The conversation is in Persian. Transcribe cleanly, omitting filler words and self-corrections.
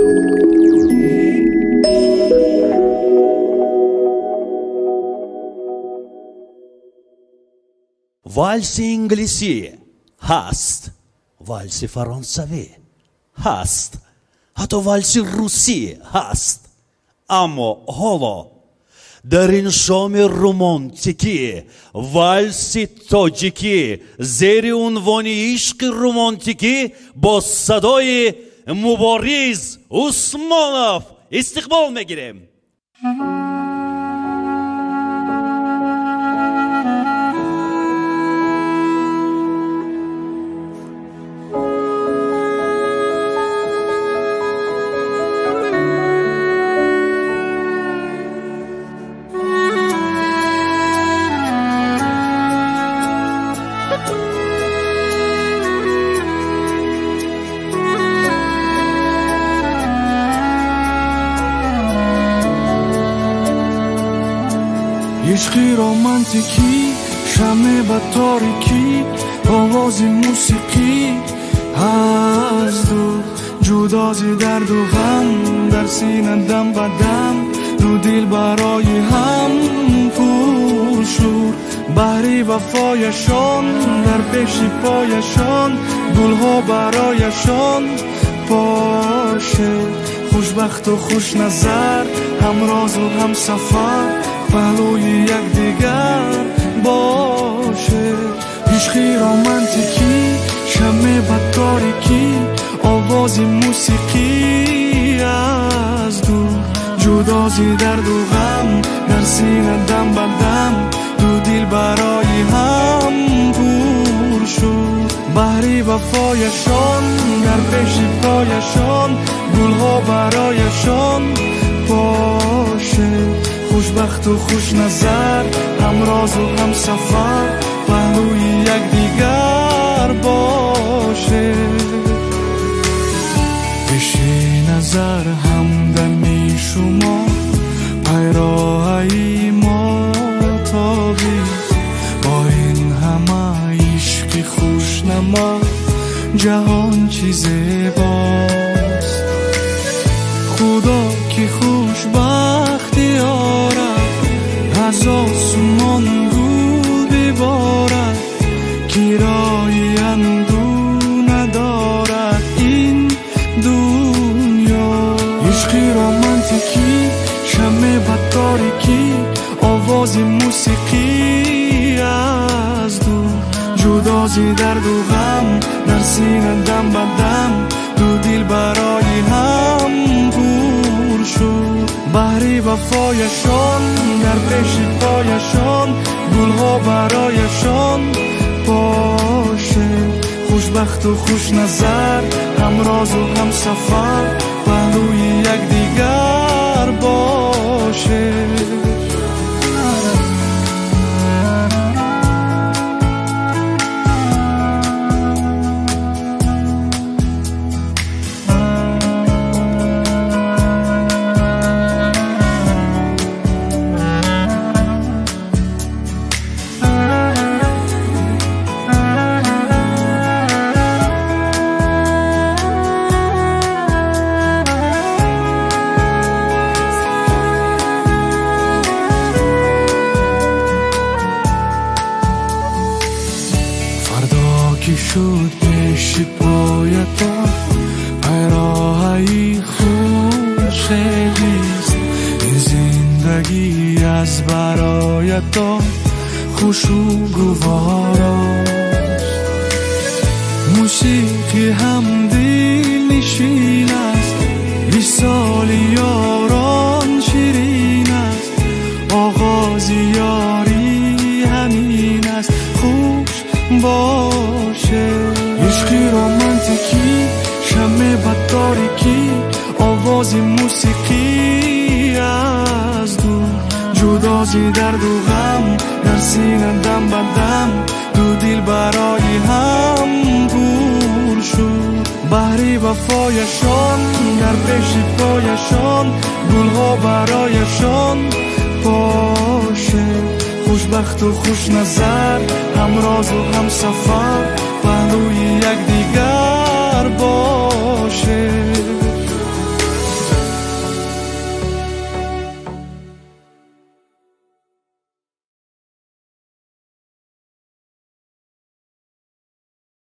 والس انگلیسی هست، والس فرانسوی هست، حتی والس روسی هست. اما حالا در این شام رومانتیکی والس تاجیکی زیر عنوان عشق رومانتیکی با صدای مبارز عثمانов استقبال میگیریم. عشقی رومانتیکی شمع با تاریکی آواز موسیقی از دور جدازی درد و غم در سینه دم به دم دو دل برای هم پرشور بحری وفایشان در پیش پایشان گلها برایشان باشه خوشبخت و خوش نظر همراز و هم سفر پهلوی یک دیگر باشه. عشقی رومانتیکی شمع با تاریکی آواز موسیقی از دور جدازی درد و غم در سینه دم به دم دو دل برای هم پر شد بحری وفایشان در پیش پایشان گلها برایشان باشه خوشبخت و خوش نظر همراز و هم سفر پهلوی یک دیگر باشه. پیش نظر همدمی شما پیراهی ما تابی با این همه عشق خوش نما جهان چیز باست خدا که خوشبختی آرد از آسمان گل ببارد کرای اندو ندارد این دنیا. عشقی رومانتیکی شمع با تاریکی آواز موسیقی از دور جدازی درد و غم در سینه دم به دم دو دل برای هم پر شد بحری وفایشان در پیش پایشان گلها برایشان باشه خوشبخت و خوش نظر همراز و هم سفر پهلوی یک دیگر باشه. شد پیش پایتان پیراهی خوشگیست این زندگی از برایتان خوش و گواراست موسیقی هم دل نشین است وصال یاران شیرین است آغاز یاری همین است خوش باشه. عشقی رومانتیکی شمع با تاریکی آواز موسیقی از دور جدازی درد و غم در سینه دم به دم دو دل برای هم پر شد بحری وفایشان در پیش پایشان گلها برایشان باشه خوشبخت و خوش نظر همراز و هم سفر پهلوی یک